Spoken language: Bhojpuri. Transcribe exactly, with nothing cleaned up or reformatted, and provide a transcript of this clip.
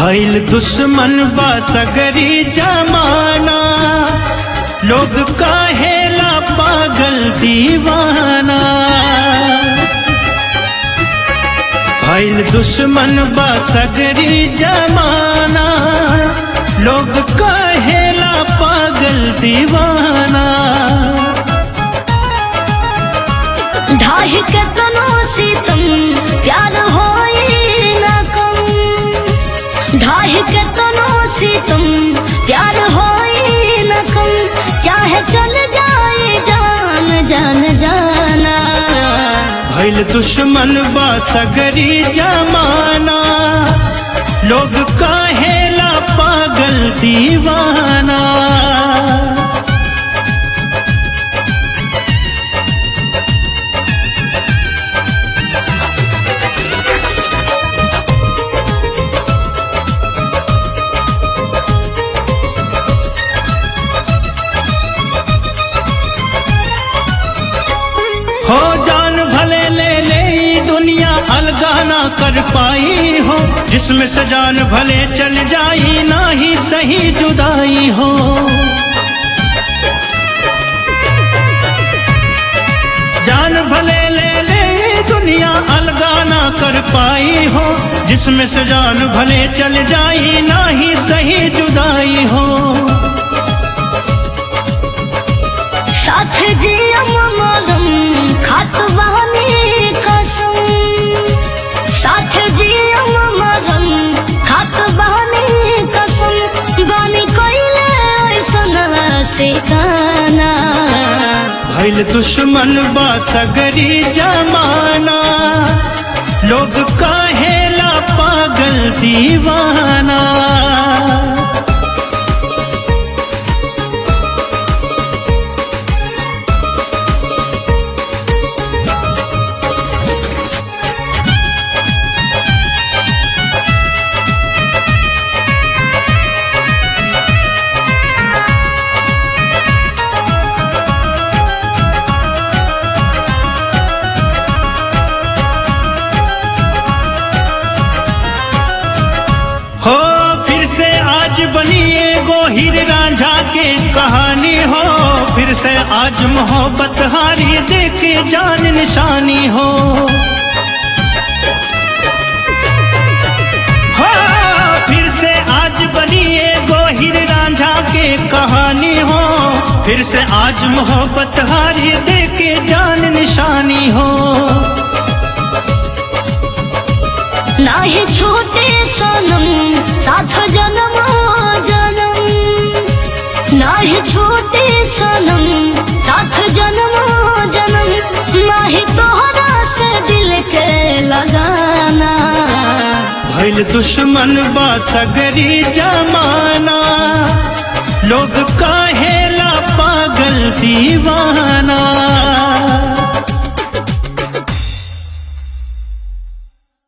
भइल दुश्मन बा सगरी जमाना, लोग काहेला पागल दीवाना। भइल दुश्मन बा सगरी जमाना, लोग काहेला पागल दीवाना। ढाही के तनो सीतम प्यार होई न कम, ढाही के तनो सीतम प्यार होई न कम। चाहे चल जाए जान जान जाना। भइल दुश्मन बा सगरी जमाना, लोग काहेला पागल दीवाना। हो जान भले ले ले दुनिया अलगा ना कर पाई हो, जिसमें से जान भले चल जाई ना ही सही जुदाई हो। जान भले ले ले दुनिया अलगा ना कर पाई हो, जिसमें से जान भले चल जाई ना ही सही जुदाई हो। साथ जियम मलम खात बहनी कसम, साथ जियम मलम खात बहनी कसम। बानी कोइले ऐसन से गाना। भइल दुश्मन बा सगरी जमाना, लोग काहेला पागल दीवाना। हो फिर से आज बनी एगो हीर रांझा के कहानी हो, फिर से आज मोहब्बत हारी दे के जान निशानी हो। हो फिर से आज बनी एगो हीर रांझा के कहानी हो, फिर से आज मोहब्बत हारी दे के जान निशानी हो। नाही छोटे सनम साथ जन्म जन्म, नाही छोटे सनम साथ जन्म जन्म। नाही तोहरा से दिल के लगाना। भइल दुश्मन बा सगरी जमाना, लोग काहेला पागल दीवाना।